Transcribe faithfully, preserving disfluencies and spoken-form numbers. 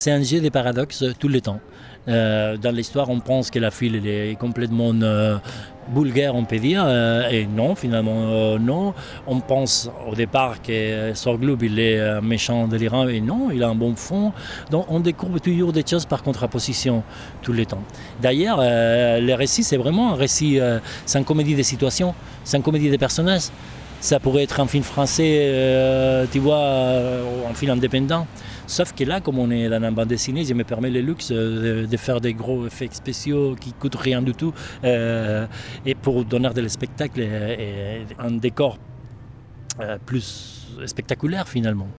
C'est un jeu de paradoxes tout le temps. Euh, dans l'histoire, on pense que la fille elle est complètement euh, vulgaire, on peut dire, euh, et non, finalement, euh, non. On pense au départ que Sorglub il est un méchant délirant, et non, il a un bon fond. Donc on découvre toujours des choses par contraposition tout le temps. D'ailleurs, euh, le récit, c'est vraiment un récit, euh, c'est une comédie de situations, c'est une comédie de personnages. Ça pourrait être un film français, euh, tu vois, euh, un film indépendant. Sauf que là, comme on est dans une bande dessinée, je me permets le luxe de, de faire des gros effets spéciaux qui ne coûtent rien du tout. Euh, et pour donner des spectacles et, et un décor euh, plus spectaculaire finalement.